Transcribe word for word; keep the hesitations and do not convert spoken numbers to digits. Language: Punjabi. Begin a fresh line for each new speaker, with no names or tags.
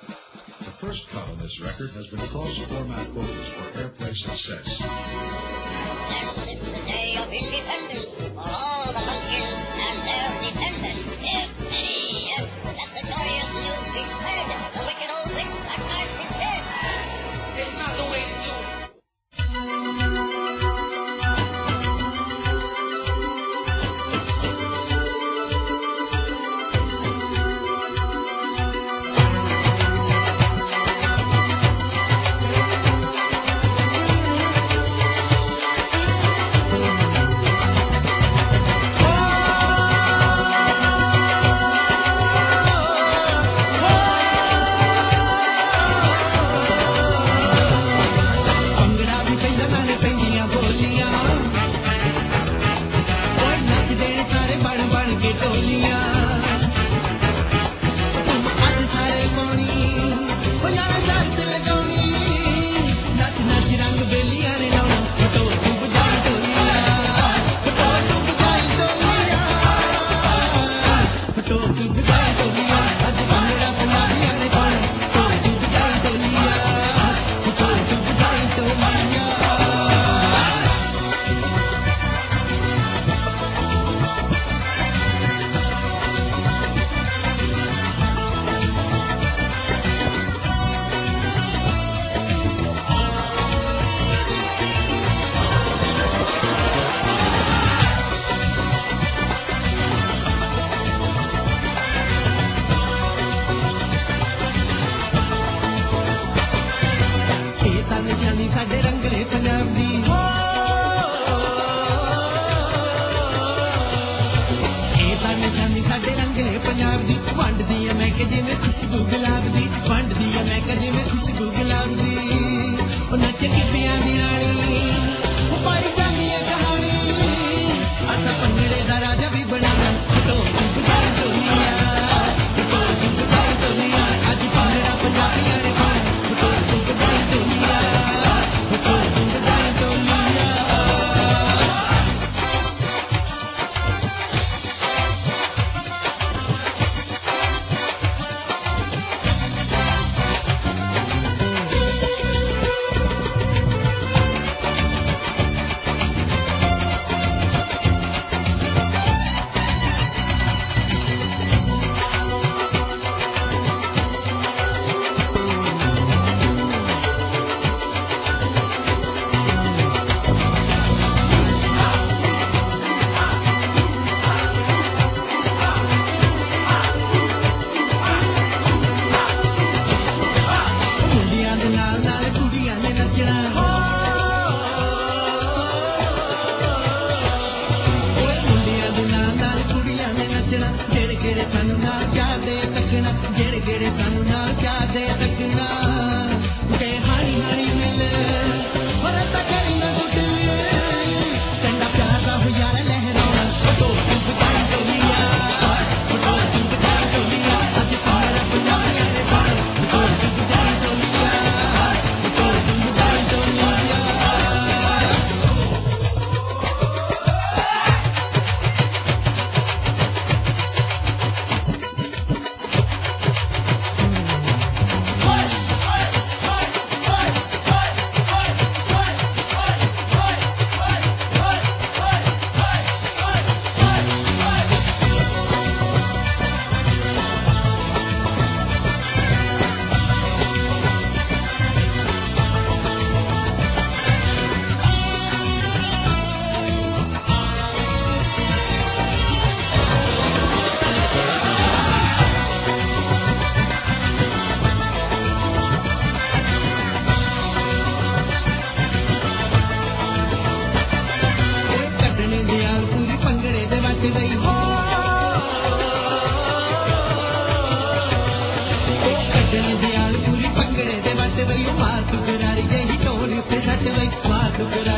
The first cut on this record has been cross-format vocals for airplay success.
And it's the day of independence for all the monkeys and their dependents. If any, yes, let the joyous news be spread. The wicked old witch Black is dead.
It's not the way to do it.
ਸਾਡੇ ਰੰਗਲੇ ਪੰਜਾਬ ਦੀ ਇਹ ਤਾਂ ਨਿਸ਼ਾਨੀ ਸਾਡੇ ਰੰਗਲੇ ਪੰਜਾਬ ਦੀ ਵੰਡਦੀ ਐ ਮੈਂ ਕਿ ਜਿਵੇਂ ਖੁਸ਼ਬੂ ਗੁਲਾਬ ਦੀ ਵੰਡਦੀ ਐ ਮੈਂ ਕਿ ਜਿਵੇਂ ਖੁਸ਼ਬੂ ਗੁਲਾਬ ਦੀ ਉਹ ਨੱਚ ਕਿੱਤਿਆਂ ਦੀ ਰਾਣੀ ਉਹ ਪਾਈ ਜਾਂਦੀ ਐ ਕਹਾਣੀ ਅਸਾਂ ਭੰਗੜੇ ਦਾ ਰਾਜਾ ਵੀ ਬਣਾਵਾਂ ਢੋਲ ਦੀ ਬਜਾਈ ਢੋਲੀਆਂ ਢੋਲ ਦੀ ਬਜਾਈ ਢੋਲੀਆਂ ਅੱਜ ਭੰਗੜਾ ਪੰਜਾਬੀਆਂ ਨੇ ਪਾਉਣਾ ਢੋਲ ਦੀ ਬਜਾਈ ਢੋਲੀਆਂ ਜਿਹੜੇ ਜਿਹੜੇ ਸਾਨੂੰ ਨਾ ਚਾਹਦੇ ਤੱਕਣਾ ਤੇ ਹਾਣੀ ਹਾਣੀ ਮਿਲ ਹੋਰ ਤਾਂ ਕਰੀ ਨਾ ਗੁੱਟ ਚੰਡਾ ਪਿਆਰ ਦਾ ਹੁਜਾਰਾ ਲਹਿਰਾਉਣਾ ਢੋਲ ਦੀ ਬਜਾਈ ਢੋਲੀਆਂ ਢੋਲ ਦੀ ਬਜਾਈ ਢੋਲੀਆਂ ਅੱਜ ਭੰਗੜਾ ਪੰਜਾਬੀਆਂ ਨੇ ਪਾਉਣਾ ਢੋਲ ਦੀ ਬਜਾਈ ਢੋਲੀਆਂ ਢੋਲ ਦੀ ਬਜਾਈ ਢੋਲੀਆਂ Look at